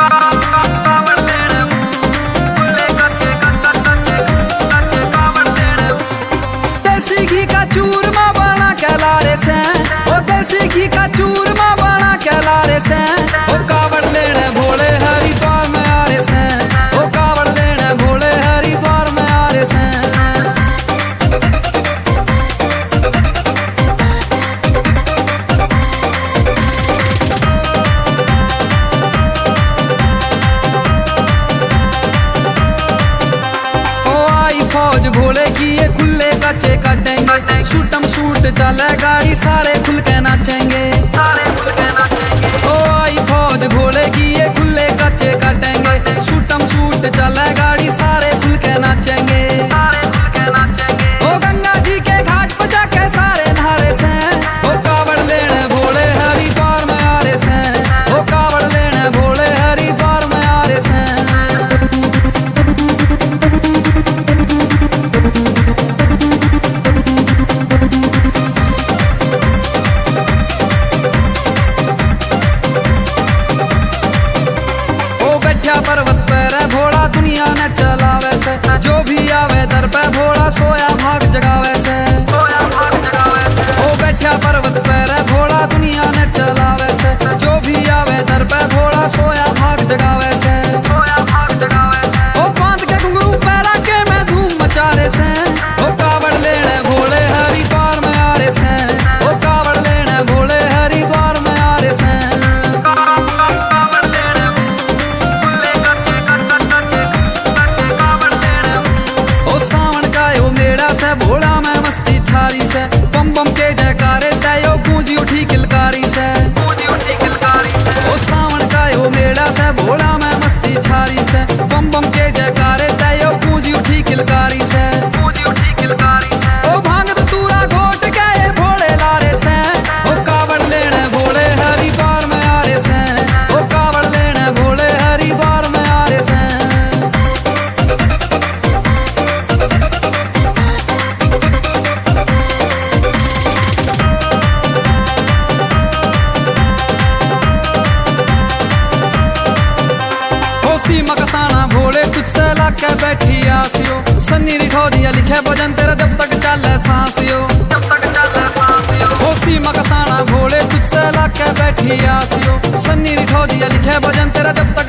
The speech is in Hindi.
देसी घी का चूरमा बना के लारे से, ओ देसी घी का चूरमा बना के लारे से, ओ कावड़ लेने भोले हरिद्वार में आ रहे से, ओ कावड़ लेने भोले हरिद्वार में आ रहे से। फौज भोले की ये खुले कच्चे कटेंगे, सूटम सूट चले गाड़ी सारे खुल के नाचेंगे, सारे खुल के नाचेंगे। ओ आई फौज भोले की ये खुले कच्चे कटेंगे, सूटम सूट चले गाड़ी सारे खुल के नाचेंगे, सारे खुल के नाचेंगे। ओ गंगा जी के घाट पर जाके सारे नहारे से, ओ कावड़ लेने भोले हरिद्वार में आ रहे से, ओ कावड़ लेने भोले हरिद्वार में आ रहे से। पर्वत पर भोला दुनिया ने चलावे से, जो भी आवे दर पे भोला सोया भाग जगावे से, सोया भाग जगावे से। ओ बैठा पर्वत पर भोला दुनिया ने चलावे से, जो भी आवे दर पे भोला सोया भाग जगावे से, सोया भाग जगावे से। ओ बांध के घुंघरू पैरा के मैं धूम मचा रहे से, ओ कावड़ लेने भोले हरिद्वार में आ रहे से, ओ कावड़ लेने भोले हरिद्वार में आ रहे से। भोला में मस्ती छारी से, बम बम के जयकारे तयो गूंजी उठी किलकारी से, गूंजी उठी किलकारी से। ओ सावन का यो मेला से भोला में मस्ती छारी से, बम बम के जयकारे तयो गूंजी उठी किलकारी से, गूंजी उठी किलकारी से। ओ भांग तूरा घोट के ये भोले लारे से, ओ कावड़ लेने भोले हरिद्वार में आ रहे से, ओ कावड़ लेने भोले हरिद्वार में आ रहे से। मकसाना भोले तुझसे लाके बैठी आसियो, सन्नी रिठौदिया लिखे भजन तेरा जब तक चले सांसियो, जब तक चले सांसियो। होसी मकसाना भोले तुझसे लाके बैठी आसियो, सन्नी रिठौदिया लिखे भजन तेरा जब तक